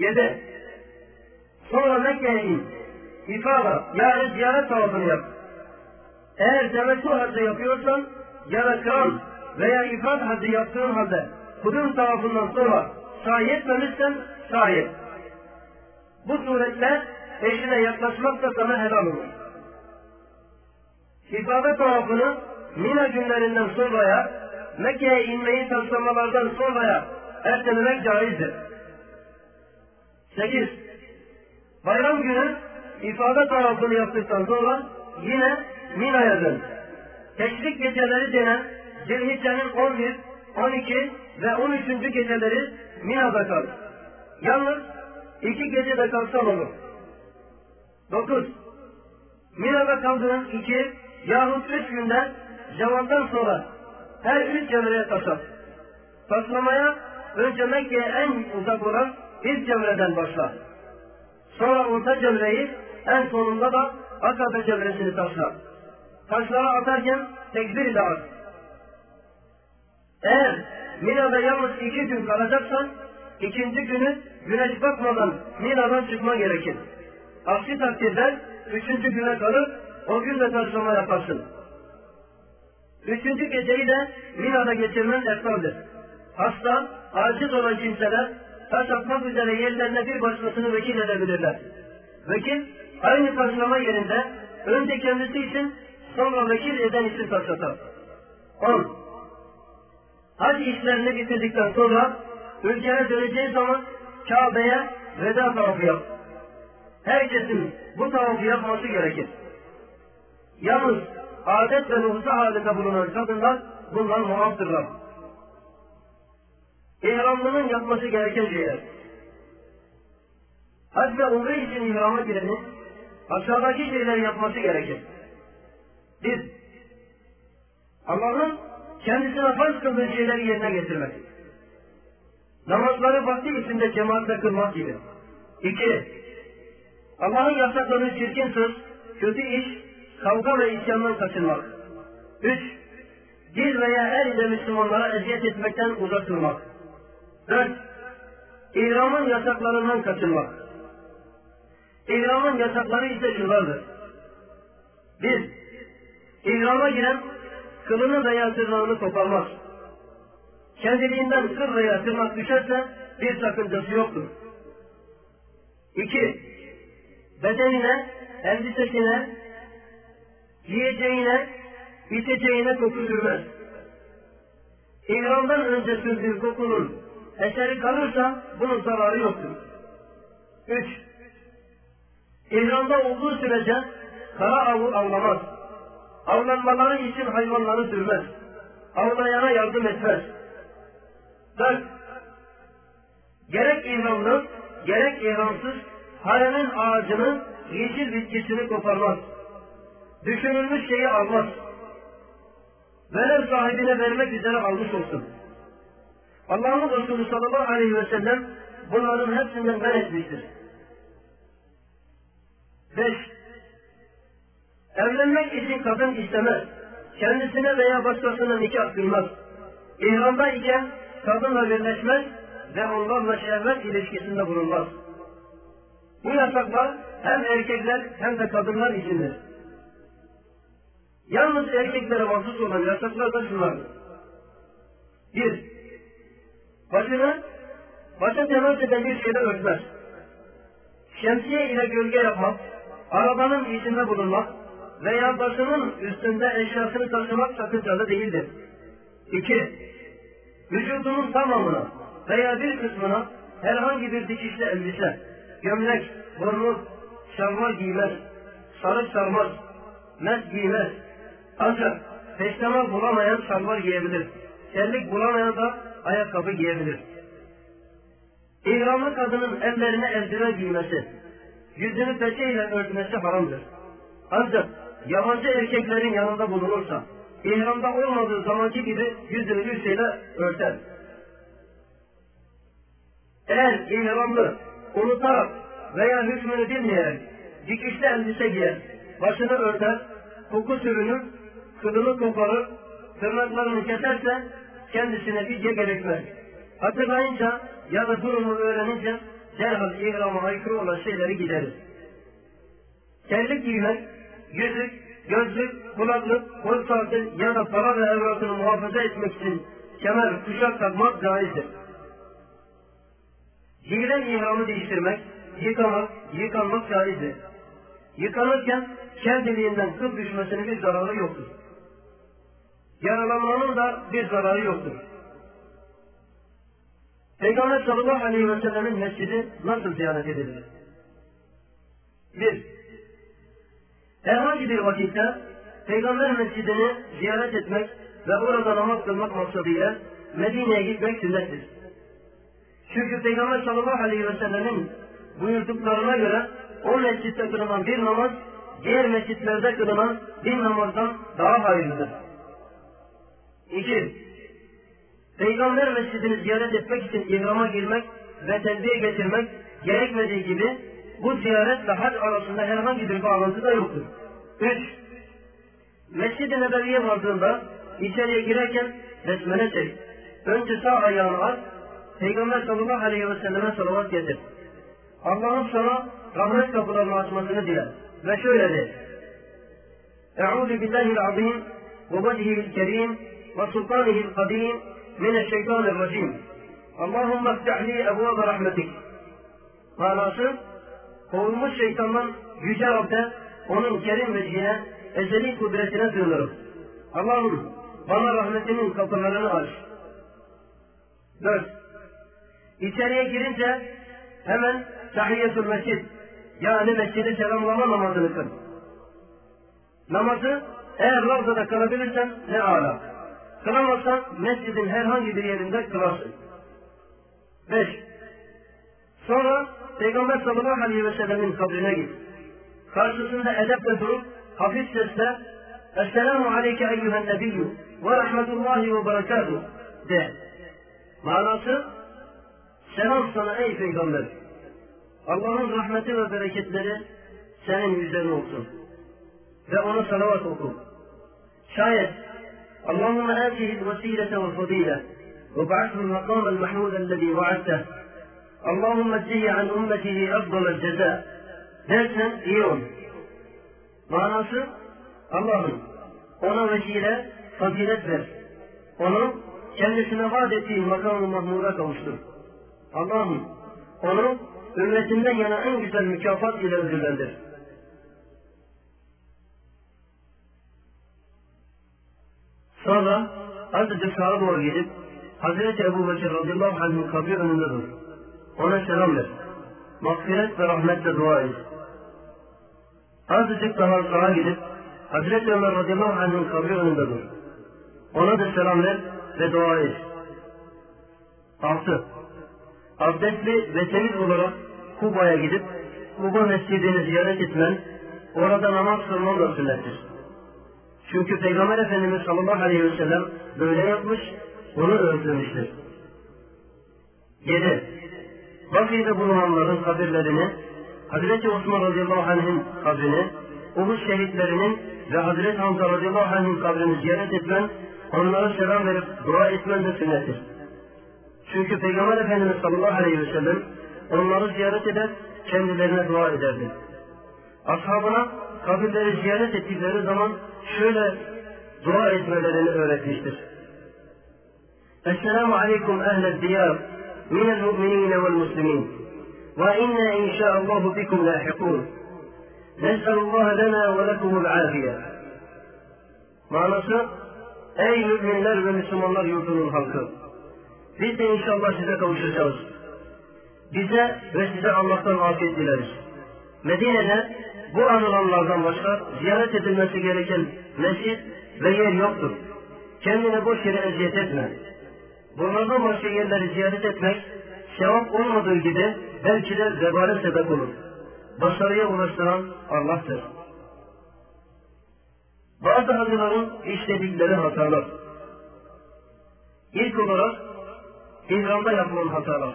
7. Sonra Mekke'ye in. İfada yani ziyaret tavafını yap. Eğer temettü haccı yapıyorsan ya da kıran veya ifad haccı yaptığın halde kudum tavafından sonra sahi etmemişsen sahi et. Bu suretle eşine yaklaşmak da sana helal olur. İfade tavafını Mina günlerinden sonraya, Mekke'ye inmeyi taslamalardan sonraya ertelemek caizdir. 8. Bayram günü ifade tavafını yaptıktan sonra yine Mina'ya dön. Teşrik geceleri denen Zilhicce'nin 11, 12 ve 13. geceleri Mina'da kal. Yalnız 2 gecede kalsan olur. 9. Mina'da kaldığın 2 yahut 3 günde zamandan sonra her 3 cemreye taşar. Taslamaya önce Mekke'ye en uzak olan ilk cemreden başla. Sonra orta cemreyi, en sonunda da Akabe cemresini taşla. Taşları atarken tekbir ile at. Eğer Mina'da yalnız 2 gün kalacaksan, 2. günü güneş batmadan Mina'dan çıkma gerekir. Aksi takdirde 3. güne kalır, o gün de taşlama yaparsın. 3. geceyi de Mina'da geçirmen eftaldir. Hasta, aciz olan kimseler taş atmak üzere yerlerine bir başkasını vekil edebilirler. Vekil, aynı taşlama yerinde önce kendisi için sonra vekil eden için taş atar. 10. Hac işlerini bitirdikten sonra ülkene döneceği zaman Kabe'ye veda tavafı yap. Herkesin bu tavafı yapması gerekir. Yalnız adet ve nüfusu halinde bulunan kadınlar bundan muaftırlar. İhramlının yapması gereken şeyler. Hac ve umre için ihrama girenin aşağıdaki şeyleri yapması gerekir. 1. Allah'ın kendisine farz kıldığı şeyleri yerine getirmek. Namazları vakti içinde cemaatle kılmak gibi. 2. Allah'ın yasakladığı çirkin söz, kötü iş, kavga ve isyandan kaçınmak. 3. Dil veya el ile Müslümanlara eziyet etmekten uzak durmak. 4. İhramın yasaklarından kaçınmak. İhramın yasakları ise şunlardır. 1. İhrama giren kılını veya tırnağını koparmaz. Kendiliğinden kıl veya tırnak düşerse bir sakıncası yoktur. 2. Bedenine, elbisesine, yiyeceğine, içeceğine koku sürmez. İhramdan önce sürdüğü kokunun eseri kalırsa bunun zararı yoktur. 3. İhramda olduğu sürece kara avı avlamaz. Avlanmaları için hayvanları sürmez. Avlayana yardım etmez. 4. Gerek ihramlı, gerek ihramsız haremin ağacının yeşil bitkisini koparmaz. Düşünülmüş şeyi almaz. Velev sahibine vermek üzere almış olsun. Allah'ın Resulü sallallahu aleyhi ve sellem bunların hepsinden men etmiştir. 5. Evlenmek için kadın istemez. Kendisine veya başkasına nikah kıymaz. İhramda iken kadınla birleşmez ve onlarla şehvet ilişkisinde bulunmaz. Bu yasaklar hem erkekler hem de kadınlar içindir. Yalnız erkeklere mahsus olan yasaklar da şunlardır. 1. Başa temas eden bir şeyle örtmez. Şemsiye ile gölge yapmak, arabanın içinde bulunmak veya başının üstünde eşyasını taşımak sakıncalı değildir. 2. Vücudunun tamamına veya bir kısmına herhangi bir dikişli elbise, gömlek, burnu, şalvar giymez, sarık sarmaz, mes giymez. Ancak peştemal bulamayan şalvar giyebilir. Terlik bulamayan da ayakkabı giyebilir. İhramlı kadının ellerine eldiven giymesi, yüzünü peçeyle örtmesi haramdır. Ancak yabancı erkeklerin yanında bulunursa, ihramda olmadığı zamanki gibi yüzünü bir şeyle örter. Eğer ihramlı unutarak veya hükmünü bilmeyerek dikişli elbise giyer, başını örter, koku sürünür, kılını koparır, tırnaklarını keserse kendisine fidye gerekmez. Hatırlayınca ya da durumu öğrenince derhal ihrama aykırı olan şeyleri giderir. Terlik giymek, yüzük, gözlük, kulaklık, kol saati ya da para ve evrakını muhafaza etmek için kemer, kuşak takmak caizdir. Giyilen ihramı değiştirmek, yıkanmak caizdir. Yıkanırken kendiliğinden kıl düşmesinin bir zararı yoktur. Yaralanmanın da bir zararı yoktur. Peygamber sallallahu aleyhi ve sellemin mescidi nasıl ziyaret edilir? 1. Herhangi bir vakitte Peygamber mescidini ziyaret etmek ve orada namaz kılmak maksadıyla Medine'ye gitmek sünnettir. Çünkü Peygamber sallallahu aleyhi ve sellemin buyurduklarına göre o mescitte kılınan bir namaz, diğer mescitlerde kılınan bir namazdan daha hayırlıdır. 2. Peygamber mescidini ziyaret etmek için ihrama girmek ve telbiye getirmek gerekmediği gibi bu ziyaretle hac arasında herhangi bir bağlantı da yoktur. 3. Mescid-i Nebevi'ye vardığında içeriye girerken besmele çek. Önce sağ ayağını at, Peygamber sallallahu aleyhi ve selleme salavat getir. Allah'ın sana rahmet kapılarını açmasını dile. Ve şöyle de: Eûzü billahil-azîm ve vecihil-kerîm ve sultanihil-kadîm mineşşeytanirracîm. Allahümme ftahli ebvâbe rahmetik. Manası, kovulmuş şeytandan yüce Rab'de, onun kerim vecihine, ezeli kudretine sığınırım. Allah'ım bana rahmetinin kapılarını aç. 4. İçeriye girince hemen tahiyyetül mescid, yani mescidi selamlama namazını kıl. Namazı eğer ravzada kılabilirsen ne âlâ. Kılamazsan mescidin herhangi bir yerinde kılarsın. 5. Sonra Peygamber sallallahu aleyhi ve sellemin kabrine git. Karşısında edeple durup hafif sesle Esselamu aleyke eyyühen nebiyyü ve rahmetullahi ve berekatuhu de. Manası, selam sana ey Peygamber. Allah'ın rahmeti ve bereketleri senin üzerine olsun. Ve ona salavat oku. Şayet Allahümme âtihil vesilete ve fadîle ve ba'athul makâmel mahmûdellezî va'atteh. Allahümme cihye an ümmetihi efdalel cezâ dersen iyi olur. Manası, Allah'ım ona vesile, fazilet ver. Onu kendisine vaat ettiğin makam-ı mahmuda kavuştur. Allah'ım onu ümmetinden yana en güzel mükafat ile ödüllendir. Sonra azıcık sağa doğru gidip Hazreti Ebu Bekir radıyallahu anh'ın kabri önünde dur. Ona selam ver. Mağfiret ve rahmetle dua et. Azıcık daha sağa gidip Hazreti Ömer radıyallahu anh'ın kabri önünde dur. Ona da selam ver ve dua et. 6. Abdestli ve temiz olarak Kuba'ya gidip Kuba mescidini ziyaret etmen, orada namaz kılman da sünnettir. Çünkü Peygamber Efendimiz sallallahu aleyhi ve sellem böyle yapmış, bunu öğretmiştir. 7. Bakı'da bulunanların kabirlerini, Hazreti Osman radıyallahu anh'ın kabrini, Uhud şehitlerinin ve Hazreti Hamza radıyallahu anh'ın kabrini ziyaret etmen, onlara selam verip dua etmen de sünnettir. Çünkü Peygamber Efendimiz sallallahu aleyhi ve sellem onları ziyaret eder, kendilerine dua ederdi. Ashabına kabirleri ziyaret ettikleri zaman şöyle dua etmelerini öğretmiştir. Esselamu aleyküm ehled diyar minel mu'minine vel muslimin ve inna inşaallahu bikum lahikun. Nes'elullaha lana ve lekumul afiye. Manası, ey müminler ve Müslümanlar yurdunun halkı, biz de inşallah size kavuşacağız. Bize ve size Allah'tan afiyet dileriz. Medine'de bu anılanlardan başka ziyaret edilmesi gereken mescid ve yer yoktur. Kendine boş yere eziyet etme. Bunlardan başka yerleri ziyaret etmek, sevap olmadığı gibi belki de vebale sebep olur. Başarıya ulaştıran Allah'tır. Bazı hacıların işledikleri hatalar. İlk olarak ihramda yapılan hatalar.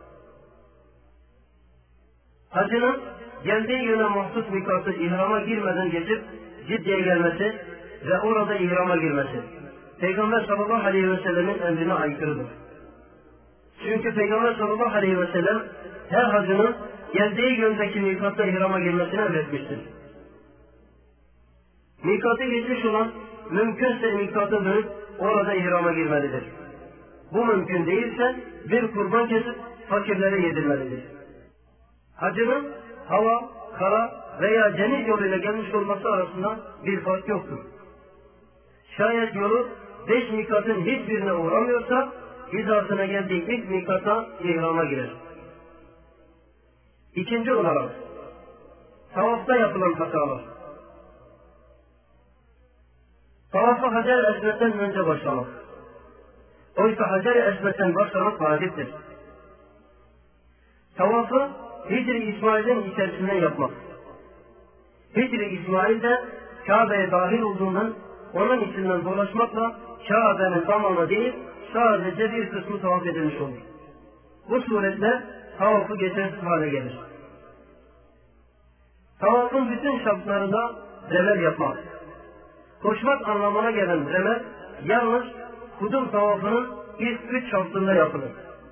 Hacının geldiği yöne mahsus mikası ihrama girmeden geçip Ciddi'ye gelmesi ve orada ihrama girmesi Peygamber sallallahu aleyhi ve sellemin emrine aykırıdır. Çünkü Peygamber sallallahu aleyhi ve sellem her hacının geldiği yöndeki mikatta ihrama girmesini emretmiştir. Mikatı geçmiş olan mümkünse mikata dönüp orada ihrama girmelidir. Bu mümkün değilse bir kurban kesip fakirlere yedirmelidir. Hacının hava, kara veya deniz yoluyla gelmiş olması arasında bir fark yoktur. Şayet yolu 5 mikatın hiçbirine uğramıyorsa hizasına geldiği ilk mikata ihrama girer. İkinci olarak tavafta yapılan hatalar. Tavafa Hacer-i Esved'den önce başlamak. Oysa Hacer-i Esved'den başlamak vaciptir. Tavafı Hicr-i İsmail'in içerisinden yapmak. Hicr-i İsmail de Kabe'ye dahil olduğundan onun içinden dolaşmakla Kabe'nin tamamı değil, sadece bir kısmı tavaf edilmiş olur. Bu suretle tavafı geçersiz hale gelir. Tavafın bütün şartlarında remel yapmak. Koşmak anlamına gelen remel, yalnız kudum tavafının ilk 3 şartında yapılır.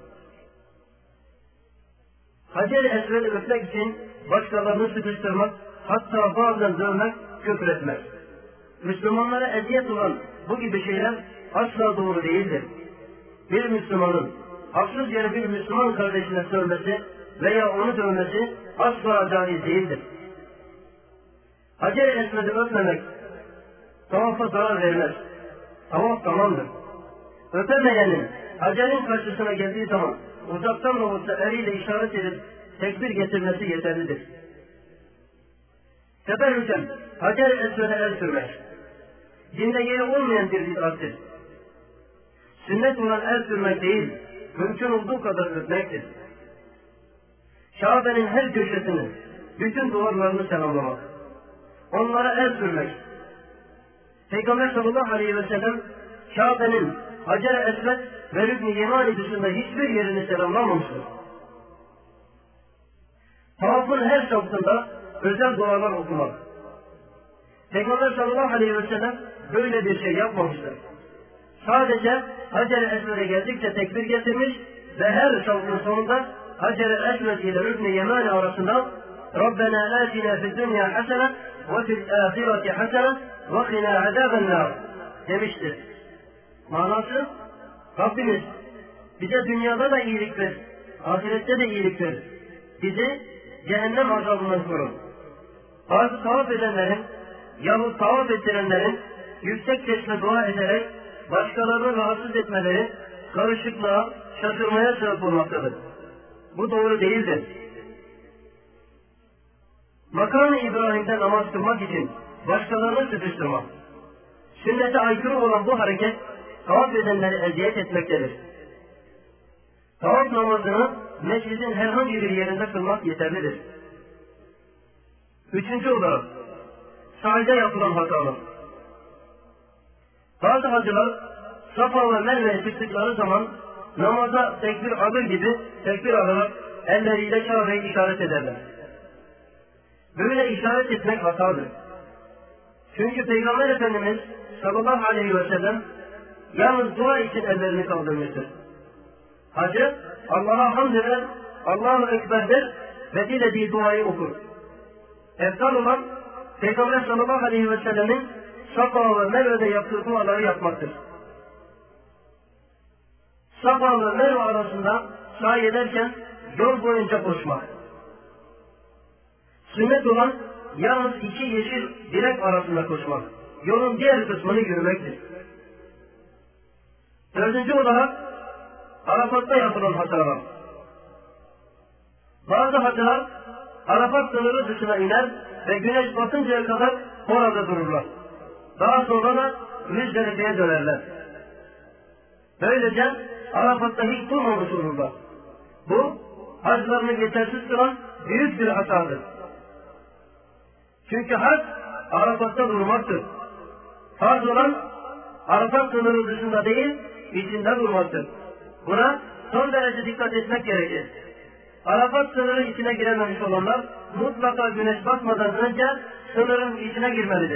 Hacer-i Esved'i öpmek için başkalarını sıkıştırmak, hatta bazen dövmek, küfretmek. Müslümanlara eziyet olan bu gibi şeyler asla doğru değildir. Bir Müslümanın haksız yere bir Müslüman kardeşine sövmesi veya onu dövmesi asla caiz değildir. Hacer-i Esved'i öpmemek tavafa zarar vermez. Tavaf tamamdır. Öpemeyenin Hacer'in karşısına geldiği zaman uzaktan da olsa eliyle işaret edip tekbir getirmesi yeterlidir. Teberrüken Hacer-i Esved'e el sürmek dinde yeri olmayan bir bid'attir. Sünnet olan el sürmek değil, mümkün olduğu kadar öpmektir. Kabe'nin her köşesini, bütün duvarlarını selamlamak, onlara el sürmek. Peygamber sallallahu aleyhi ve sellem Kabe'nin Hacer-i Esved ve Rükn-i Yemani dışında hiçbir yerini selamlamamıştır. Tavafın her şartında özel dualar okumak. Peygamber sallallahu aleyhi ve sellem böyle bir şey yapmamıştır. Sadece Hacer-i Esved'e geldikçe tekbir getirmiş ve her şartın sonunda Hacer-i Esved ile Rükn-i Yemani arasında Rabbena atina fid dünya hasene ve fil ahireti hasene ve qina azabennar demiştir. Manası, Rabbimiz bize dünyada da iyilik ver, ahirette de iyilik ver. Bizi cehennem azabından korun. Bazı tavaf edenlerin yahut tavaf ettirenlerin yüksek sesle dua ederek başkalarını rahatsız etmeleri karışıklığa, şaşırmaya sebep olmaktadır. Bu doğru değildir. Makam-ı İbrahim'de namaz kılmak için başkalarını sıkıştırmak, sünnete aykırı olan bu hareket tavaf edenleri eziyet etmektedir. Tavaf namazını mescidin herhangi bir yerinde kılmak yeterlidir. Üçüncü olarak sahilde yapılan hatalar. Bazı hacılar Safa ve Merve'ye çıktıkları zaman namaza tekbir alır gibi tekbir alarak elleriyle Kabe'yi işaret ederler. Böyle işaret etmek hatadır. Çünkü Peygamber Efendimiz sallallahu aleyhi ve sellem yalnız dua için ellerini kaldırmıştır. Hacı Allah'a hamd eder, Allahu Ekber der ve dilediği duayı okur. Eftal olan Peygamber sallallahu aleyhi ve sellemin Safa ve Merve'de yaptığı duaları yapmaktır. Safa ve Merve arasında sahi ederken yol boyunca koşmak. Sünnet olan yalnız iki yeşil direk arasında koşmak. Yolun diğer kısmını yürümektir. Dördüncü olarak Arafat'ta yapılan hatalar. Bazı hacılar Arafat sınırı dışına iner ve güneş batıncaya kadar orada dururlar. Daha sonra da Müzdelife'ye dönerler. Böylece Arafat'ta hiç durmamış olurlar. Bu haclarını yetersiz kılan büyük bir hatadır. Çünkü hac Arafat'ta durmaktır. Farz olan Arafat sınırı dışında değil, içinde durmaktır. Buna son derece dikkat etmek gerekir. Arafat sınırı içine girememiş olanlar mutlaka güneş batmadan önce sınırın içine girmelidir.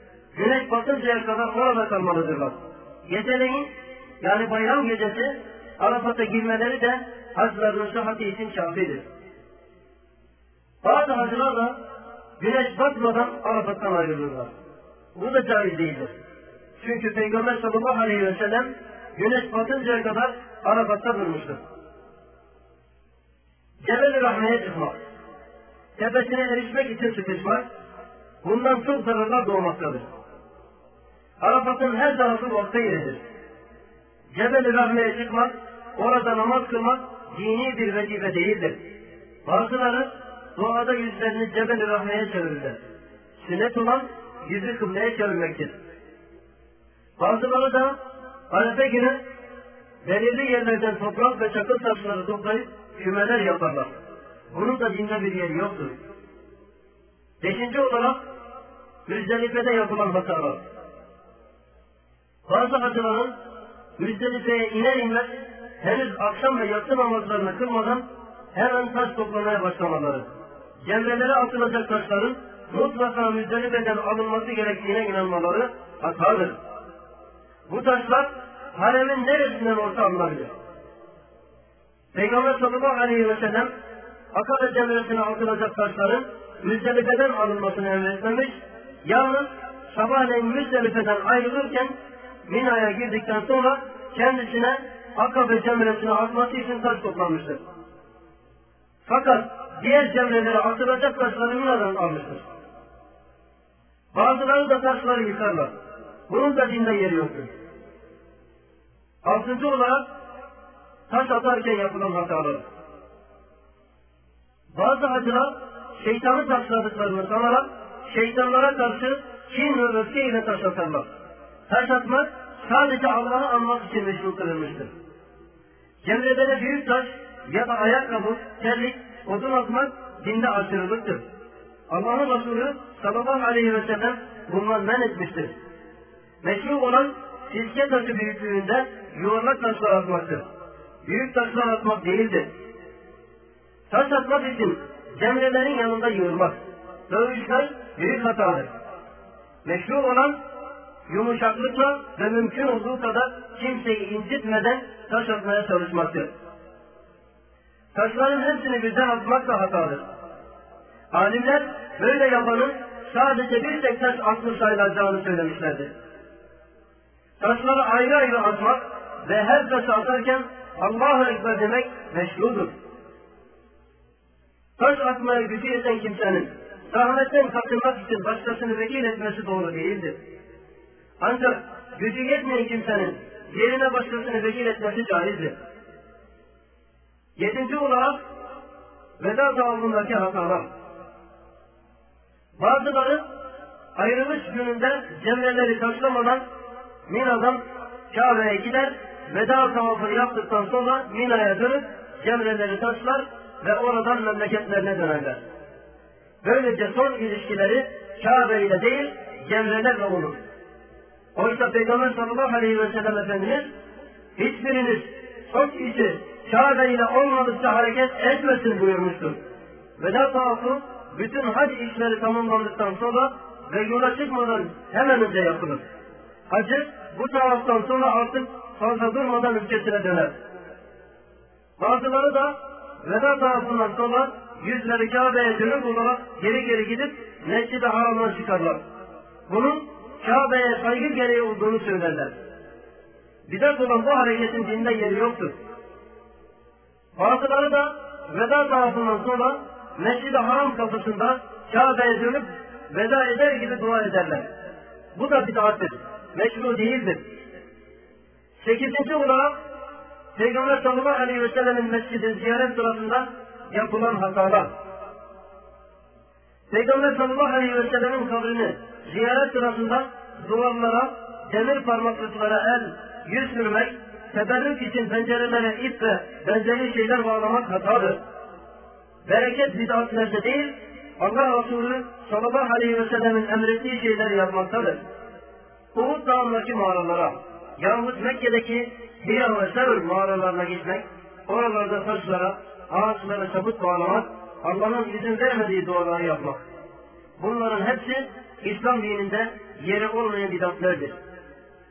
Güneş batıncaya kadar orada kalmalıdırlar. Geceleyin, yani bayram gecesi Arafat'a girmeleri de haclarının sıhhati için kafidir. Bazı hacılar da güneş batmadan Arafat'tan ayrılırlar. Bu da caiz değildir. Çünkü Peygamber sallallahu aleyhi ve sellem güneş batıncaya kadar Arafat'ta durmuştur. Cebel-i Rahme'ye çıkmak, tepesine erişmek için sıkışmak, bundan çok zararlar doğmaktadır. Arafat'ın her tarafı orta yeridir. Cebel-i Rahme'ye çıkmak, orada namaz kılmak dini bir vazife değildir. Bazıları duada yüzlerini Cebel-i Rahme'ye çevirirler. Sünnet olan yüzü kıbleye çevirmektir. Bazıları da Arefe günü belirli yerlerden toprak ve çakıl taşları toplayıp kümeler yaparlar. Bunun da dinde bir yeri yoktur. 5. olarak Müzdelife'de yapılan hatalar. Bazı hacıların Müzdelife'ye iner inmez henüz akşam ve yatsı namazlarını kılmadan hemen taş toplamaya başlamaları, cemrelere atılacak taşların mutlaka Müzdelife'den alınması gerektiğine inanmaları hatadır. Bu taşlar haremin neresinden olsa alınabilir. Peygamber sallallahu aleyhi ve sellem Akabe cemresine atılacak taşların Müzdelife'den alınmasını emretmemiş, yalnız sabahleyin Müzdelife'den ayrılırken Mina'ya girdikten sonra kendisine Akabe cemresine atması için taş toplamıştır. Fakat diğer cemrelere atılacak taşları Mina'dan almıştır. Bazıları da taşları yıkarlar. Bunun da dinde yeri yoktur. 6. olarak taş atarken yapılan hatalar. Bazı hacılar şeytanı taşladıklarını sanarak şeytanlara karşı kin ve öfkeyle taş atarlar. Taş atmak sadece Allah'ı anmak için meşru kılınmıştır. Cemrelere büyük taş ya da ayakkabı, terlik, odun atmak dinde aşırılıktır. Allah'ın Resulü sallallahu aleyhi ve sellem bundan men etmiştir. Meşru olan silke taşı büyüklüğünde yuvarlak taşlar atmaktır. Büyük taşlar atmak değildir. Taş atmak için cemrelerin yanında yığılmak, dövüşmek büyük hatadır. Meşru olan yumuşaklıkla ve mümkün olduğu kadar kimseyi incitmeden taş atmaya çalışmaktır. Taşların hepsini birden atmak da hatadır. Alimler böyle yapanın sadece bir tek taş atmış sayılacağını söylemişlerdir. Taşları ayrı ayrı atmak ve her taşı atarken Allahu Ekber demek meşrudur. Taş atmaya gücü yeten kimsenin zahmetten kaçınmak için başkasını vekil etmesi doğru değildir. Ancak gücü yetmeyen kimsenin yerine başkasını vekil etmesi caizdir. 7. olarak veda tavafındaki hatalar. Bazıları ayrılış gününde cemreleri taşlamadan Mina'dan Kabe'ye gider, veda tavafını yaptıktan sonra Mina'ya dönüp cemreleri taşlar ve oradan memleketlerine dönerler. Böylece son ilişkileri Kabe ile değil, cemrelerle olur. Oysa Peygamber sallallahu aleyhi ve sellem Efendimiz, hiçbiriniz çok işi Kabe ile olmadıkça hareket etmesin buyurmuştur. Veda tavafı bütün hac işleri tamamlandıktan sonra ve yola çıkmadan hemen önce yapılır. Hacı bu tavaftan sonra artık fazla durmadan ülkesine döner. Bazıları da veda tavafından sonra yüzleri Kabe'ye dönük olarak geri gidip Mescid-i Haram'dan çıkarlar. Bunun Kabe'ye saygı gereği olduğunu söylerler. Bidat olan bu hareketin dinde yeri yoktur. Bazıları da veda tavafından sonra Mescid-i Haram kapısında Kabe'ye dönüp veda eder gibi dua ederler. Bu da bid'attır. Meşru değildir. 8. olarak Peygamber sallallahu aleyhi ve sellemin mescidi ziyaret sırasında yapılan hatalar. Peygamber sallallahu aleyhi ve sellemin kabrini ziyaret sırasında duvarlara, demir parmaklıklara el, yüz sürmek, teberrük için pencerelere ip ve benzeri şeyler bağlamak hatadır. Bereket bid'atlerde değil, Allah Resulü sallallahu aleyhi ve sellemin emrettiği şeyleri yapmaktadır. Uhud Dağı'ndaki mağaralara yahut Mekke'deki Hira ve Sevr mağaralarına gitmek, oralarda taşlara, ağaçlara çabuk bağlamak, Allah'ın izin vermediği duaları yapmak. Bunların hepsi İslam dininde yeri olmayan bid'atlerdir.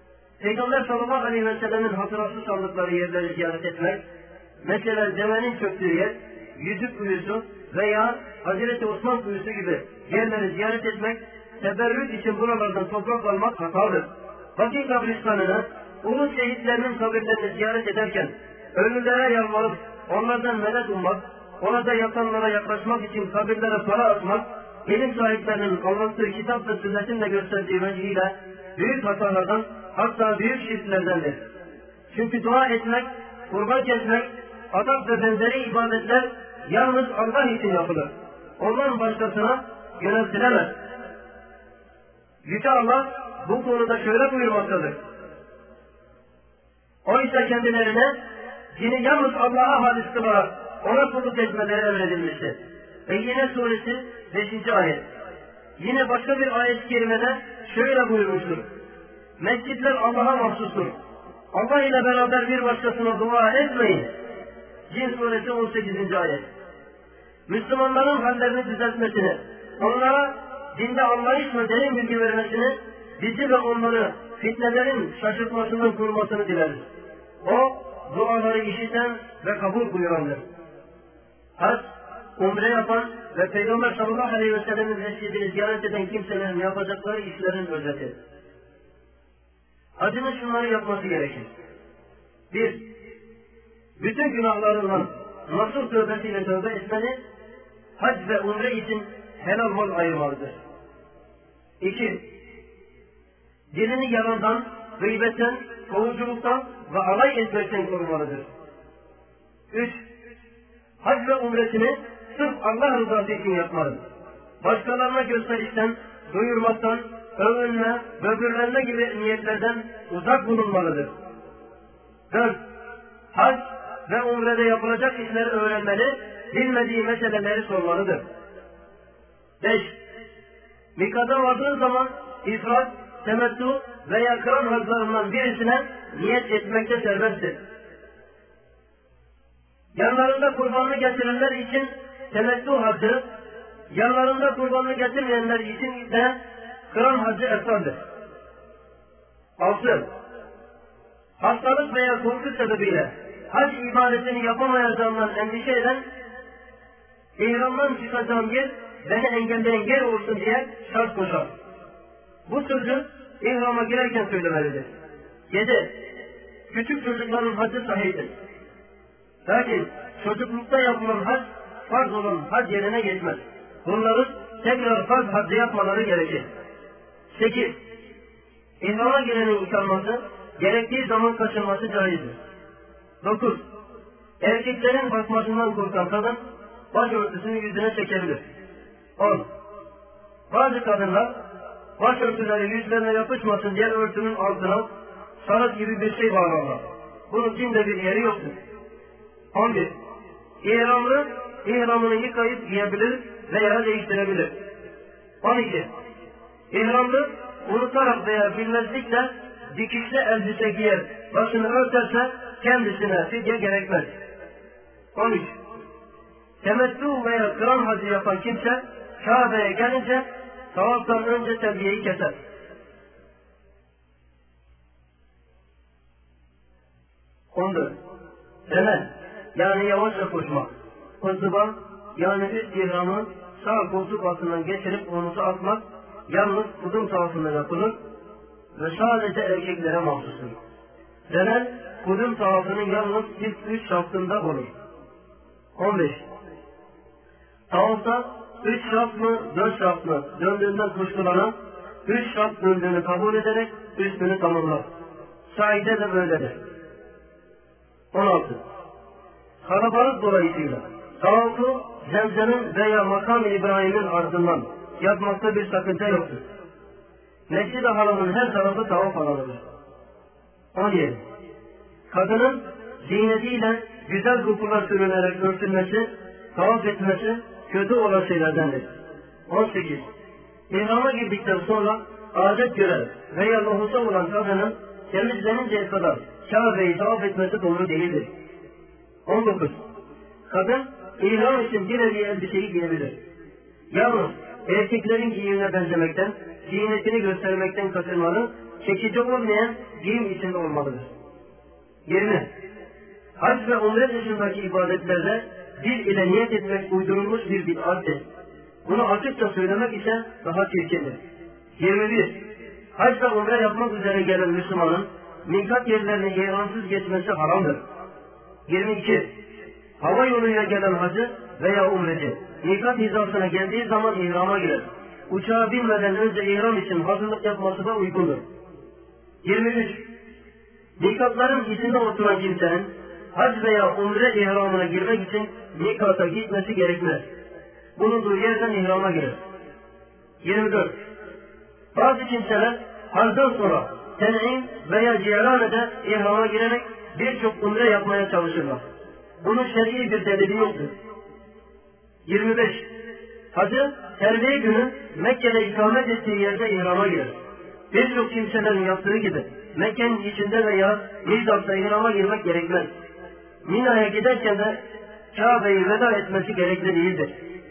Peygamber sallallahu aleyhi ve sellemin hatırası sandıkları yerleri ziyaret etmek, mesela devenin çöktüğü yer, Yüzük kuyusu veya Hazreti Osman kuyusu gibi yerleri ziyaret etmek, teberrük için buralardan toprak almak hatadır. Vakit kabristanını, ulu şehitlerinin kabirlerini ziyaret ederken, ölülere yalvarıp onlardan medet ummak, orada yatanlara yaklaşmak için kabirlere para atmak, ilim sahiplerinin anlattığı kitap ve sünnetin de gösterdiği vecihiyle büyük hatalardan, hatta büyük şirklerdendir. Çünkü dua etmek, kurban kesmek, adak ve benzeri ibadetler yalnız Allah için yapılır. Ondan başkasına yöneltilemez. Yüce Allah bu konuda şöyle buyurmaktadır. Oysa kendilerine dini yalnız Allah'a halis kılarak ona kulluk etmeleri emredilmiştir. Eyyine suresi 5. ayet. Yine başka bir ayet-i kerimede şöyle buyurmuştur. Mescitler Allah'a mahsustur. Allah ile beraber bir başkasına dua etmeyin. Cin suresi 18. ayet. Müslümanların hallerini düzeltmesini, onlara dinde anlayış ve derin bilgi vermesini, bizi ve onları fitnelerin şaşırtmasından korumasını dileriz. O, duaları işiten ve kabul buyurandır. Hac, umre yapan ve Peygamber sallallahu aleyhi ve sellem'in mescidini ziyaret eden kimselerin yapacakları işlerin özeti. Hacının şunları yapması gerekir. 1. Bütün günahlarından nasuh tövbesiyle tövbe etmeni, hac ve umre için helal mal ayırmalıdır. 2. Dilini yalandan, gıybetten, kovuculuktan ve alay etmekten korumalıdır. 3. Hac ve umresini sırf Allah rızası için yapmalı. Başkalarına gösterişten, duyurmaktan, övünme, böbürlenme gibi niyetlerden uzak bulunmalıdır. 4. Hac ve umrede yapılacak işleri öğrenmeli, bilmediği meseleleri sormalıdır. 5. Mikata vardığı zaman ifrat, temettü veya kıran haclarından birisine niyet etmekte serbesttir. Yanlarında kurbanını getirenler için temettü hacı, yanlarında kurbanını getirmeyenler için de kıran hacı eftaldir. 6. Hastalık veya korku sebebiyle hac ibadetini yapamayacağından endişe eden, ihramdan çıkacağım yer beni engelleyen yer olsun diye şart koşar. Bu sözü ihrama girerken söylemelidir. 7. Küçük çocukların hacı sahihtir. Lakin çocuklukta yapılan hac, farz olan hac yerine geçmez. Bunların tekrar farz haccı yapmaları gerekir. 8. İhrama girenin yıkanması, gerektiği zaman kaçınması caizdir. 9. Erkeklerin bakmasından korkan kadın, başörtüsünü yüzüne çekebilir. 10. Bazı kadınlar, başörtüleri yüzlerine yapışmasın diye örtünün altına sarık gibi bir şey bağlarlar. Bunun dinde bir yeri yoktur. 11. İhramlı, ihramını yıkayıp giyebilir veya değiştirebilir. 12. İhramlı, unutarak veya bilmezlikle dikişli elbise giyer, başını örterse kendisine fidye gerekmez. 13. Temettü veya kıran hacı yapan kimse Kabe'ye gelince tavaftan önce telbiyeyi keser. 14. Temel, yani yavaşça koşmak. Hızlıba, yani üst ihramı sağ koltuk altından geçirip omuza atmak, yalnız kudum tarafında yapılır ve sadece erkeklere mahsustur. Temel, kudum tarafının yalnız ilk 3 şaftında olur. 15. Tavafta 3 şaft mı, 4 şaft mı döndüğünden kuşkulanan, 3 şaft döndüğünü kabul ederek üstünü tamamlar. Saide de böyledir. 16. Kalabalık dolayısıyla tavafı Zemzem'in veya Makam-ı İbrahim'in ardından yapmakta bir sakınca yoktur. Mescid-i Haram'ın her tarafı tavaf alanıdır. 17. Kadının ziynetiyle güzel kokular sürünerek örtülmesi, tavaf etmesi kötü olan şeylerdendir. 18. İhrama girdikten sonra adet gören veya lohusa olan kadının temizleninceye kadar Kabe'yi tavaf etmesi doğru değildir. 19. Kadın ihram için dilediği elbiseyi giyebilir. Yalnız erkeklerin giyimine benzemekten, ziynetini göstermekten kaçınmalı, çekici olmayan giyim içinde olmalıdır. 20. Hac ve umre dışındaki ibadetlerde dil ile niyet etmek uydurulmuş bir bid'attir. Bunu açıkça söylemek ise daha çirkindir. 21. Hac ve umre yapmak üzere gelen Müslümanın mikat yerlerini ihramsız geçmesi haramdır. 22. Hava yoluyla gelen hacı veya umreci mikat hizasına geldiği zaman ihrama girer. Uçağa binmeden önce ihram için hazırlık yapması da uygundur. 23. Mikatların içinde oturan kimsenin hac veya umre ihramına girmek için mikata gitmesi gerekmez. Bulunduğu yerden ihrama girer. 24. Bazı kimseler hacdan sonra ten'im veya cihrane'de ihrama girerek birçok umre yapmaya çalışırlar. Bunun şer'i bir delili yoktur. 25. Hacı terbiye günü Mekke'de ikamet ettiği yerde ihrama girer. Birçok kimselerin yaptığı gibi Mekke'nin içinde veya Mizdak'ta ihrama girmek gerekmez. Mina'ya giderken de Kabe'yi veda etmesi gerekli değildir.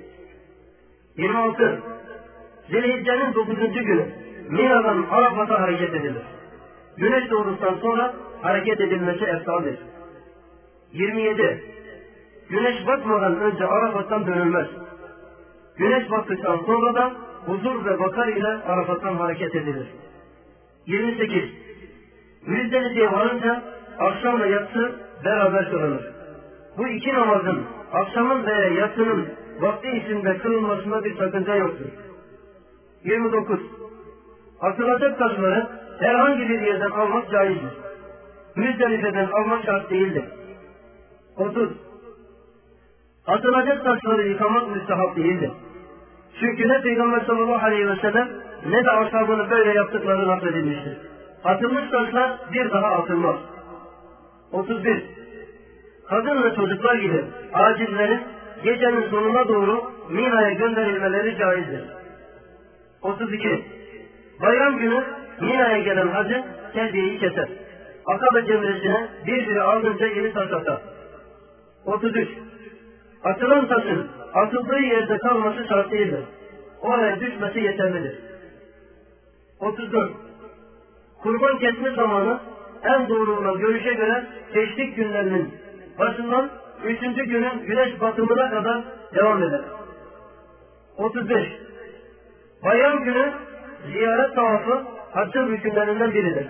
26. Zilhicce'nin 9. günü Mina'dan Arafat'a hareket edilir. Güneş doğduktan sonra hareket edilmesi eftaldir. 27. Güneş batmadan önce Arafat'tan dönülmez. Güneş battıktan sonra da huzur ve bakar ile Arafat'tan hareket edilir. 28. Müzdelife'ye varınca akşamla yatsı beraber kılınır. Bu iki namazın akşamın veya yatsının vakti içinde kılınmasında bir sakınca yoktur. 29. Atılacak taşları herhangi bir yerden almak caizdir. Müzdelife'den almak şart değildir. 30. Atılacak taşları yıkamak müstehap değildir. Çünkü ne Peygamber sallallahu aleyhi ve sellem ne de ashabının böyle yaptıkları nakledilmiştir. Atılmış taşlar bir daha atılmaz. 31. Kadın ve çocuklar gibi acizlerin gecenin sonuna doğru Mina'ya gönderilmeleri caizdir. 32. Bayram günü Mina'ya gelen hacı terbiyeyi keser. Akabe cemresine birbiri ardınca yeni taş atar. 33. Atılan taşın atıldığı yerde kalması şart değildir. Oraya düşmesi yeterlidir. 34. Kurban kesme zamanı en doğru olan görüşe göre teşrik günlerinin başından 3. günün güneş batımına kadar devam eder. 35. Bayram günü ziyaret tavafı haccın rükünlerinden biridir.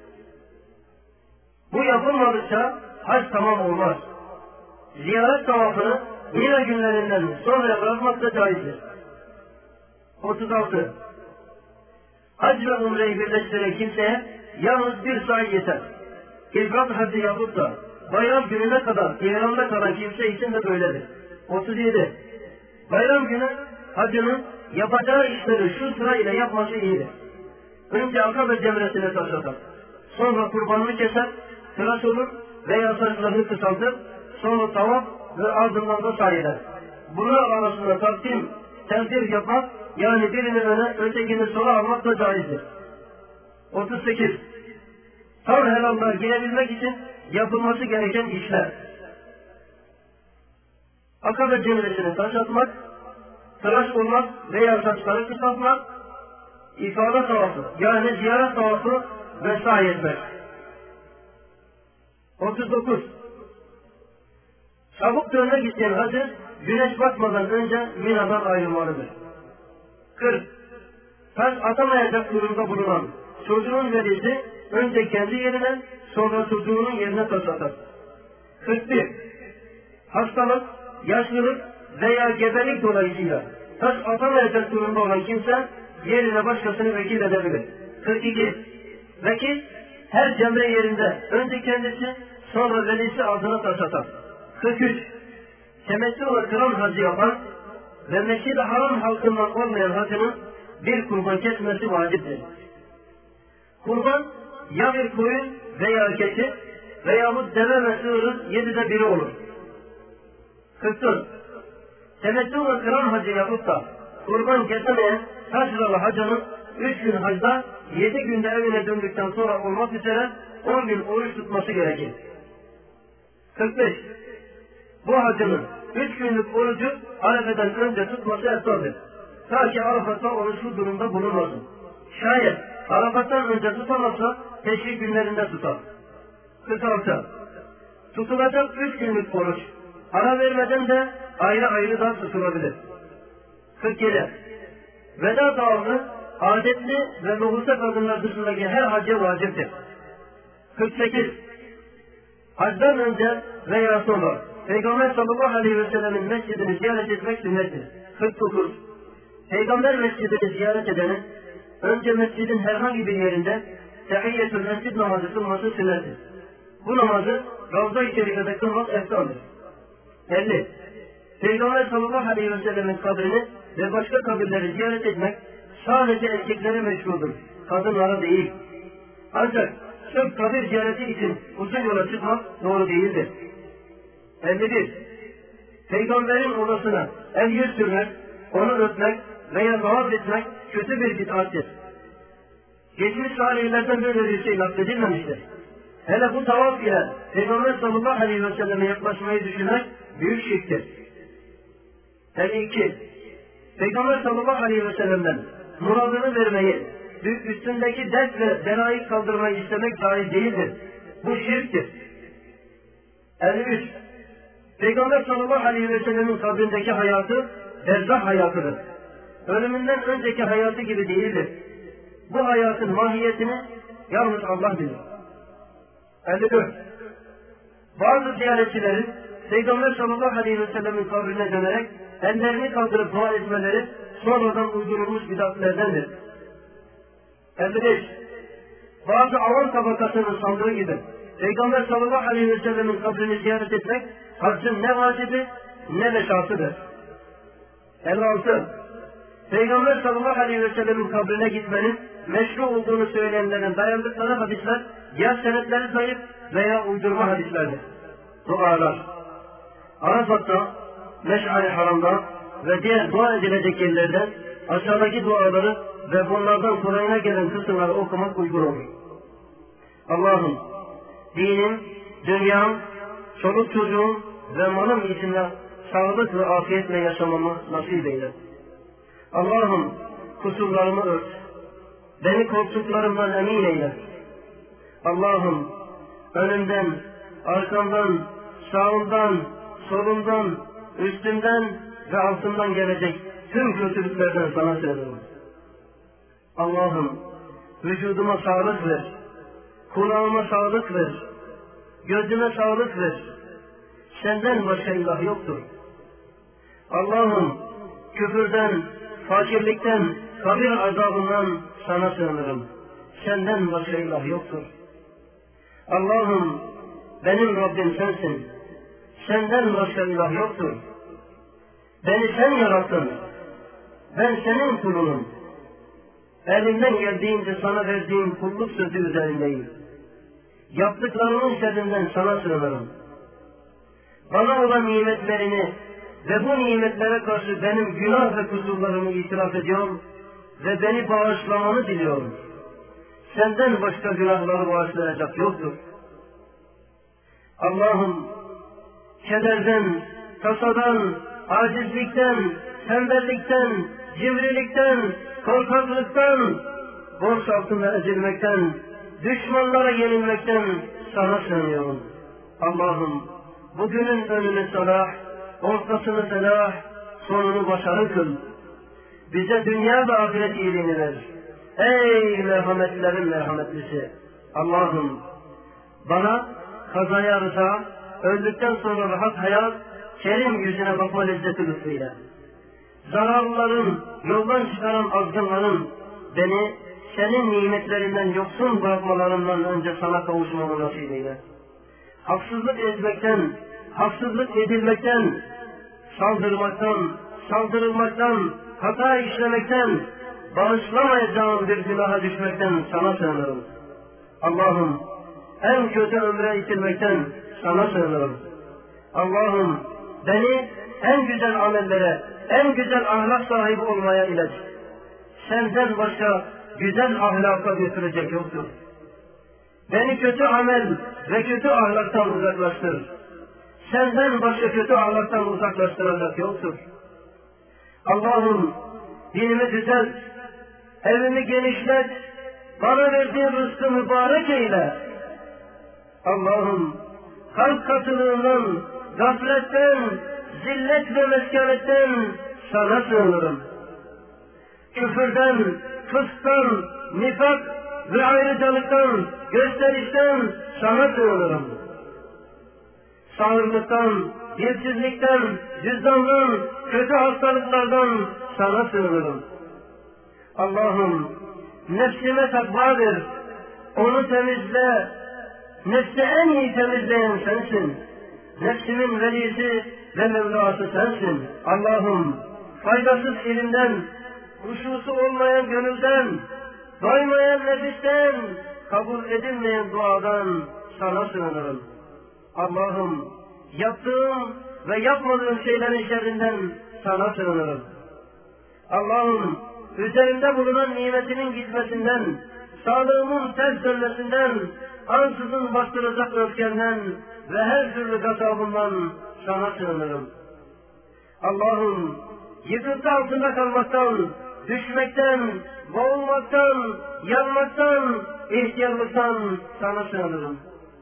Bu yapılmadıkça hac tamam olmaz. Ziyaret tavafını Mina günlerinden sonra bırakmak da caizdir. 36. Hac ve umreyi birleştiren kimseye yalnız bir saat yeter. İfrat hacı yapıp da bayram gününe kadar ihramda kalan kimse için de böyledir. 37. Bayram günü hacının yapacağı işleri şu sırayla yapması iyidir. Önce Akabe cemresine taş atar. Sonra kurbanını keser, tıraş olur veya saçlarını kısaltır. Sonra tavaf ve ardından da sa'i eder. Bunlar arasında tenzir yapmak, yani birini öne, ötekini sola almak da caizdir. 38. Tam helallığa girebilmek için yapılması gereken işler. Akabe cemresine taş atmak, tıraş olmak veya saçları kısaltmak, ifade tavafı, yani ziyaret tavafı ve sa'i etmek. 39. Çabuk dönmek isteyen hacı, güneş batmadan önce Mina'dan ayrılmalıdır. 40. Taş atamayacak durumda bulunan çocuğun velisi önce kendi yerine, sonra çocuğunun yerine taş atar. 41. Hastalık, yaşlılık veya gebelik dolayısıyla taş atamayacak durumda olan kimse yerine başkasını vekil edebilir. 42. Vekil her cemre yerinde önce kendisi, sonra velisi adına taş atar. 43. Temettü ve kıran hacı yapan ve Mescid-i Haram halkından olmayan hacının bir kurban kesmesi vaciptir. Kurban ya bir koyun veya keçi veyahut deve ve sığırın 7'de biri olur. 44. Temettü ve kıran hacı yapıp da kurban kesemeyen taşralı hacının 3 gün hacda 7 günde evine döndükten sonra olmak üzere 10 gün oruç tutması gerekir. 45. Bu hacının 3 günlük orucu Arefe'den önce tutması eftaldir. Ta ki Arafat'ta oruçlu durumda bulunmasın. Şayet Arafat'tan önce tutamazsa teşrik günlerinde tutar. 46. Tutulacak 3 günlük oruç. Ara vermeden de ayrı ayrı da tutulabilir. 47. Veda taamı adetli ve lohusa kadınlar dışındaki her hacca vaciptir. 48. Hacdan önce veya sonra Peygamber sallallahu aleyhi ve sellemin mescidini ziyaret etmek sünnettir. 49. Peygamber mescidini ziyaret edenin önce mescidin herhangi bir yerinde tehiyyetül mescid namazı kılması sünnettir. Bu namazı Ravza-i Şerife'de kılmak eftaldir. 50. Peygamber sallallahu aleyhi ve sellemin kabrini ve başka kabirleri ziyaret etmek sadece erkeklere meşrudur, kadınlara değil. Ancak sırf kabir ziyareti için uzun yola çıkmak doğru değildir. 51. Peygamberin odasına el yüz sürmek, onu öpmek veya tavaf etmek kötü bir bid'attir. Geçmiş salihlerden böyle bir şey nakledilmemiştir. Hele bu tavaf ile Peygamber sallallahu aleyhi ve selleme yaklaşmayı düşünmek büyük şirktir. 52. Peygamber sallallahu aleyhi ve sellem'den muradını vermeyi, üstündeki dert ve belayı kaldırmayı istemek caiz değildir. Bu şirktir. 53. Peygamber sallallahu aleyhi ve sellemin kabrindeki hayatı berzah hayatıdır. Ölümünden önceki hayatı gibi değildir. Bu hayatın mahiyetini yalnız Allah bilir. 54. Bazı ziyaretçilerin Peygamber sallallahu aleyhi ve sellemin kabrine dönerek ellerini kaldırıp dua etmeleri sonradan uydurulmuş bid'atlerdendir. 55. Bazı avam tabakasının sandığı gibi Peygamber sallallahu aleyhi ve sellemin kabrini ziyaret etmek haccın ne vacibi ne de şartıdır. 56. Peygamber sallallahu aleyhi ve sellemin kabrine gitmenin meşru olduğunu söyleyenlerin dayandıkları hadisler ya senetleri zayıf veya uydurma hadislerdir. Dualar. Arafat'ta, Meş'ar-i Haram'da ve diğer dua edilecek yerlerden aşağıdaki duaları ve bunlardan kolayına gelen kısımları okumak uygun olur. Allah'ım, dinim, dünyam, çoluk çocuğum ve malım içinde sağlık ve afiyetle yaşamamı nasip eyle. Allah'ım, kusurlarımı ört, beni korktuklarımdan emin eyle. Allah'ım, önümden, arkamdan, sağımdan, solumdan, üstümden ve altımdan gelecek tüm kötülüklerden sana sığınırım. Allah'ım, vücuduma sağlık ver, kulağıma sağlık ver, gözüme sağlık ver. Senden başka ilah yoktur. Allah'ım, küfürden, fakirlikten, kabir azabından sana sığınırım. Senden başka ilah yoktur. Allah'ım, benim Rabbim sensin. Senden başka ilah yoktur. Beni sen yarattın. Ben senin kulunum. Elimden geldiğince sana verdiğim kulluk sözü üzerindeyim. Yaptıklarımın şerrinden sana sığınırım. Bana olan nimetlerini ve bu nimetlere karşı benim günah ve kusurlarımı itiraf ediyorum ve beni bağışlamanı diliyorum. Senden başka günahları bağışlayacak yoktur. Allah'ım, kederden, tasadan, acizlikten, tembellikten, cimrilikten, korkaklıktan, borç altında ezilmekten, düşmanlara yenilmekten sana sığınıyorum. Allah'ım, bugünün önünü salah, ortasını selah, sonunu başarı kıl. Bize dünya ve ahiret iyiliğini ver. Ey merhametlerin merhametlisi! Allah'ım, bana kazaya rıza, öldükten sonra rahat hayat, kerim yüzüne bakma lezzeti lütfeyle. Zararlıların, yoldan çıkaran azgınların beni senin nimetlerinden yoksun bırakmalarından önce sana kavuşmamı nasip eyle. Haksızlık etmekten, haksızlık edilmekten, saldırılmaktan, hata işlemekten, bağışlamayacağım bir günaha düşmekten sana sığınırım. Allah'ım, en kötü ömre itilmekten sana sığınırım. Allah'ım, beni en güzel amellere, en güzel ahlak sahibi olmaya ilet. Senden başka güzel ahlaka götürecek yoktur. Beni kötü amel ve kötü ahlaktan uzaklaştır. Senden başka kötü ahlaktan uzaklaştıracak yoktur. Allah'ım, dinimi düzelt, evimi genişlet, bana verdiğin rızkı mübarek eyle. Allah'ım kalp katılığından, gafletten, zillet ve meskanetten sana sığınırım. Küfürden, fısktan, nifak ve ayrıcalıktan, gösterişten sana sığınırım. Sağırlıktan, dilsizlikten, cüzdandan, kötü hastalıklardan sana sığınırım. Allah'ım nefsime takva ver, onu temizle. Nefsi en iyi temizleyen sensin. Nefsimin velisi ve Mevlası sensin. Allah'ım faydasız ilimden, huşusu olmayan gönülden, doymayan nefisten, kabul edilmeyen duadan sana sığınırım. Allah'ım yaptığım ve yapmadığım şeylerin şerrinden sana sığınırım. Allah'ım üzerimde bulunan nimetinin gitmesinden, sağlığımın ters dönmesinden, ansızın bastıracak öfkenden ve her türlü gazabından sana sığınırım. Allah'ım yıkıntı altında kalmaktan, düşmekten, boğulmaktan, yanmaktan, ihtiyarlıktan sana sığınırım.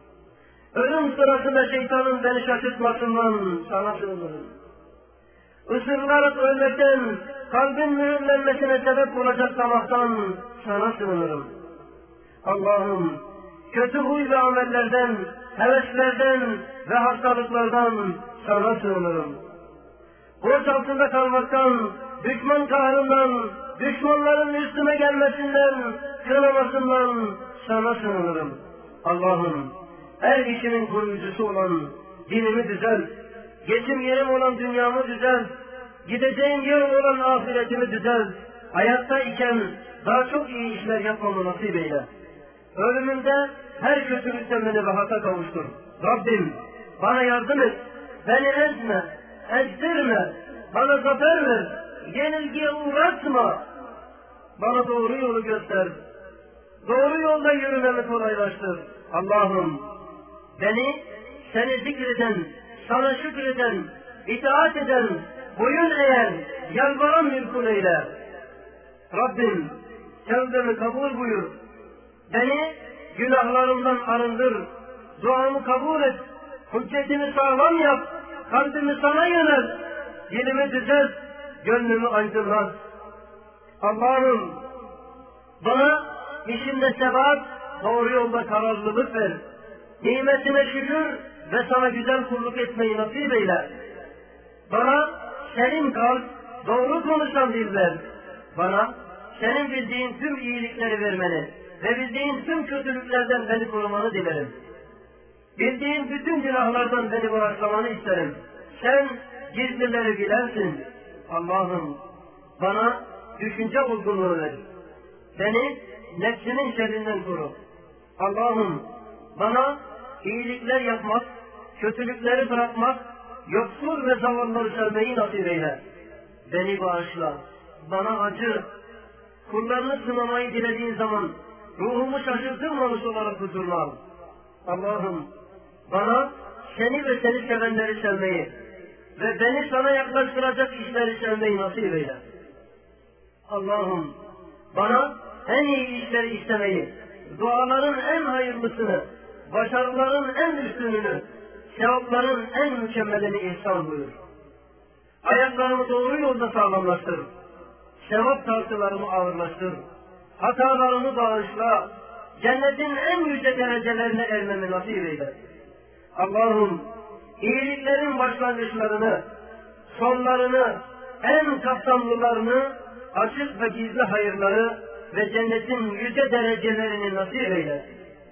Ölüm sırasında şeytanın beni şaşırtmasından sana sığınırım. Isırılarak ölmekten, kalbin mühürlenmesine sebep olacak tamahtan sana sığınırım. Allah'ım kötü huy ve amellerden, heveslerden ve hastalıklardan sana sığınırım. Borç altında kalmaktan, düşman kahrından, düşmanların üstüme gelmesinden, kınamasından sana sığınırım. Allah'ım her işimin koruyucusu olan dinimi düzelt, geçim yerim olan dünyamı düzelt, gideceğim yer olan ahiretimi düzelt, hayatta iken daha çok iyi işler yapmamı nasip eyle. Ölümümde her kötülükten beni rahata kavuştur. Rabbim bana yardım et, beni ezme, ezdirme, bana zafer ver, yenilgiye uğratma, bana doğru yolu göster, doğru yolda yürümemi kolaylaştır. Allah'ım beni seni zikreden, sana şükreden, itaat eden, boyun eğen, yalvaran mülkün eyle. Rabbim tevbemi kabul buyur, beni günahlarımdan arındır, duamı kabul et, hüccetimi sağlam yap, kalbimi sana yönelt, dilimi düzelt, gönlümü aydınlat. Allah'ım bana işimde sebat, doğru yolda kararlılık ver, nimetine şükür ve sana güzel kulluk etmeyi nasip eyle. Bana senin kalp, doğru konuşan dil ver. Bana senin bildiğin tüm iyilikleri vermeni ve bildiğin tüm kötülüklerden beni korumanı dilerim. Bildiğin bütün günahlardan beni bağışlamanı isterim. Sen gizlileri bilersin. Allah'ım bana düşünce olgunluğu ver. Beni nefsinin şerrinden koru. Allah'ım bana iyilikler yapmak, kötülükleri bırakmak, yoksul ve zavallıları sevmeyi nasip eyle. Beni bağışla, bana acı. Kullarını sınamayı dilediğin zaman ruhumu şaşırtılmamış olarak huzuruna al. Allah'ım bana seni ve seni sevenleri sevmeyi ve beni sana yaklaştıracak işleri sevmeyi nasip eyle. Allah'ım bana en iyi işleri istemeyi, duaların en hayırlısını, başarıların en üstününü, sevapların en mükemmelini ihsan buyur. Ayaklarımı doğru yolda sağlamlaştır. Sevap tartılarımı ağırlaştır. Hatalarımı bağışla. Cennetin en yüce derecelerine ermemi nasip eyle. Allah'ım iyiliklerin başlangıçlarını, sonlarını, en kapsamlılarını, açık ve gizli hayırları ve cennetin yüce derecelerini nasip eyle.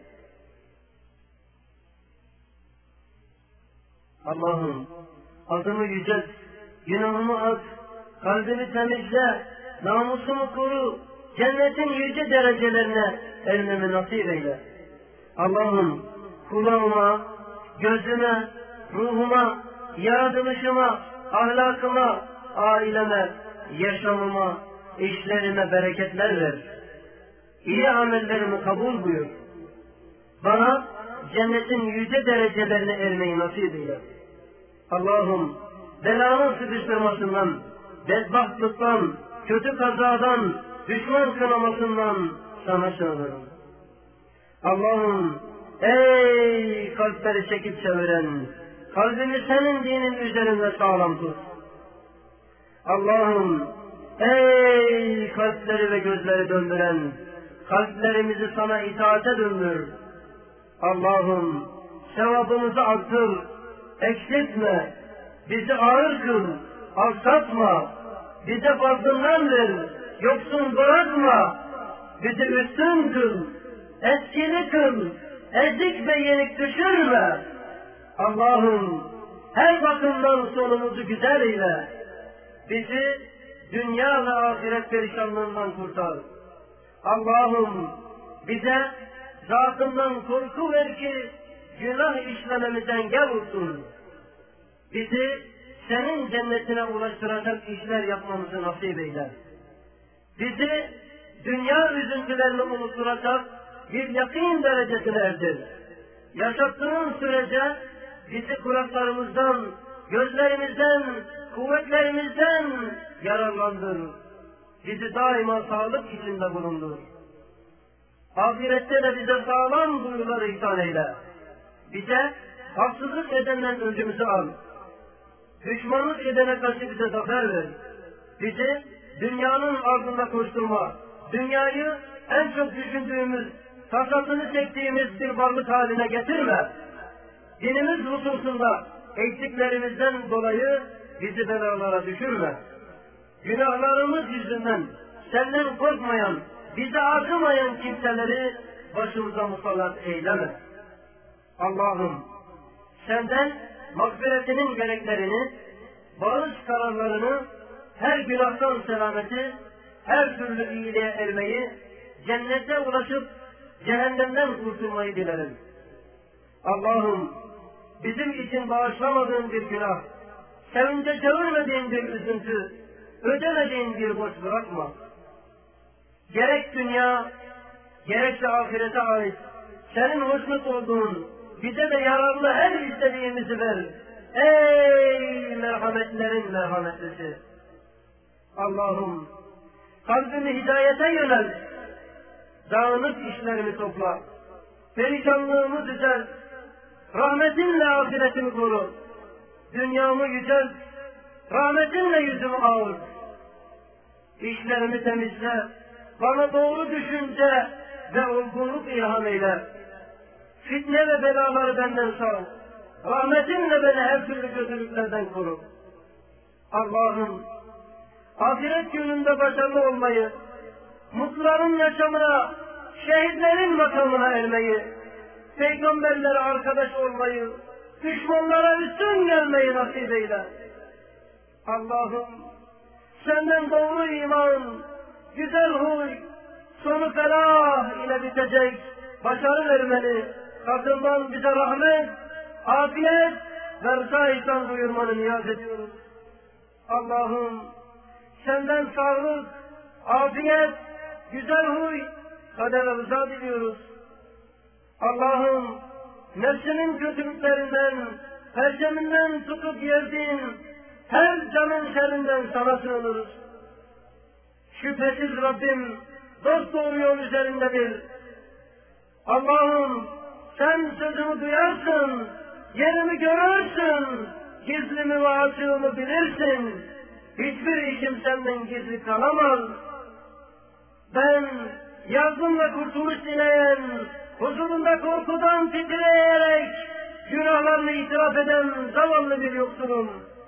Allah'ım adımı yücelt, günahımı at, kalbimi temizle, namusumu koru, cennetin yüce derecelerine ermemi nasip eyle. Allah'ım kulağıma, gözüme, ruhuma, yaratılışıma, ahlakıma, aileme, yaşamıma, işlerime bereketler ver. İyi amellerimi kabul buyur. Bana cennetin yüce derecelerine ermeyi nasip eyle. Allah'ım belanın sıkıştırmasından, bedbahtlıktan, kötü kazadan, düşman kınamasından sana sığınırım. Allah'ım, ey kalpleri çekip çeviren, kalbimi senin dinin üzerinde sağlam tut. Allah'ım, ey kalpleri ve gözleri döndüren, kalplerimizi sana itaate döndür. Allah'ım, sevabımızı artır, eksiltme, bizi ağır kıl, alçaltma, bize fazlından ver, yoksun bırakma, bizi üstün kıl, etkili kıl, ezik ve yenik düşürme. Allah'ım, her bakımdan sonumuzu güzel eyle, bizi dünya ve ahiret perişanlığından kurtar. Allah'ım, bize zatından korku ver ki günah işlememizden engel olsun. Bizi senin cennetine ulaştıracak işler yapmamızı nasip eyle. Bizi dünya üzüntülerini unutturacak bir yakîn derecesine erdir. Yaşattığın sürece bizi kulaklarımızdan, gözlerimizden, kuvvetlerimizden yararlandır. Bizi daima sağlık içinde bulundur. Ahirette de bize sağlam duyguları ihsan eyle. Bize haksızlık edenden öncümüzü al. Düşmanlık edene karşı bize zafer ver. Bizi dünyanın ardında koşturma, dünyayı en çok düşündüğümüz, tasasını çektiğimiz bir varlık haline getirme. Dinimiz hususunda eksiklerimizden dolayı bizi belalara düşürme. Günahlarımız yüzünden senden korkmayan, bize acımayan kimseleri başımıza musallat eyleme. Allah'ım, senden mağfiretinin gereklerini, bağış kararlarını, her günahtan selameti, her türlü iyiliğe ermeyi, cennete ulaşıp cehennemden kurtulmayı dilerim. Allah'ım, bizim için bağışlamadığın bir günah, sevince çevirmediğin bir üzüntü, ödemediğin bir borç bırakma. Gerek dünya, gerekse ahirete ait, senin hoşnut olduğun, bize de yararlı her istediğimizi ver. Ey merhametlerin merhametlisi! Allah'ım, kalbimi hidayete yönelt, dağınık işlerimi topla, perişanlığımı düzelt, rahmetinle ahiretimi koru, dünyamı yücelt, rahmetinle yüzümü ağır, işlerimi temizle, bana doğru düşünce ve olgunluk ilham eyle, fitne ve belaları benden sal, rahmetinle beni her türlü kötülüklerden koru. Allah'ım, ahiret gününde başarılı olmayı, mutluların yaşamına, şehitlerin makamına ermeyi, peygamberlere arkadaş olmayı, düşmanlara üstün gelmeyi nasip eyle. Allah'ım, senden doğru iman, güzel huy, sonu felah ile bitecek, başarı vermeni, katından bize rahmet, afiyet ve rıza-i buyurmanı niyaz ediyoruz. Allah'ım, senden sağlık, afiyet, güzel huy, kader rıza diliyoruz. Allah'ım, nefsinin kötülüklerinden, perçeminden tutup yerdiğin her canın şerrinden sana sığınırız. Şüphesiz Rabbim, dosdoğru yol üzerindedir. Allah'ım, sen sözümü duyarsın, yerimi görürsün, gizlimi ve açığımı bilirsin. Hiçbir işim senden gizli kalamaz. Ben yardımla kurtuluş dileyen, huzurunda korkudan titreyerek, günahlarını itiraf eden zavallı bir yoksulum.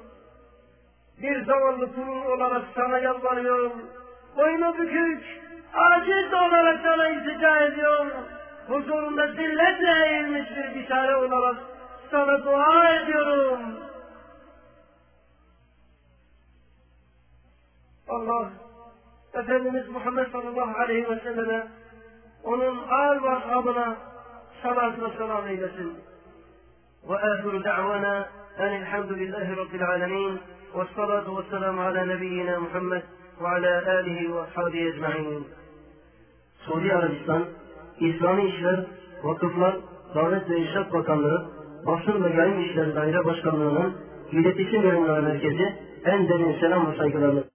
Bir zavallı kulun olarak sana yalvarıyorum. Boynu bükük, aciz olarak sana iltica ediyorum. Huzurunda zilletle eğilmiş bir bişare olarak sana dua ediyorum. Allah, Efendimiz Muhammed sallallahu aleyhi ve selleme, onun âl ve ashabına salat ve selam eylesin. Ve âhiru da'vana enilhamdülillahi rabbil alemin ve salatu ve selamu ala nebiyyina Muhammed ve ala âlihi ve ashabihi ecma'in. Suudi Arabistan, İslami İşler, Vakıflar, Davet ve İrşad Bakanlığı, Basın ve Yayın İşleri Daire Başkanlığı'nın İletişim Yayınları Merkezi en derin selam ve saygılarını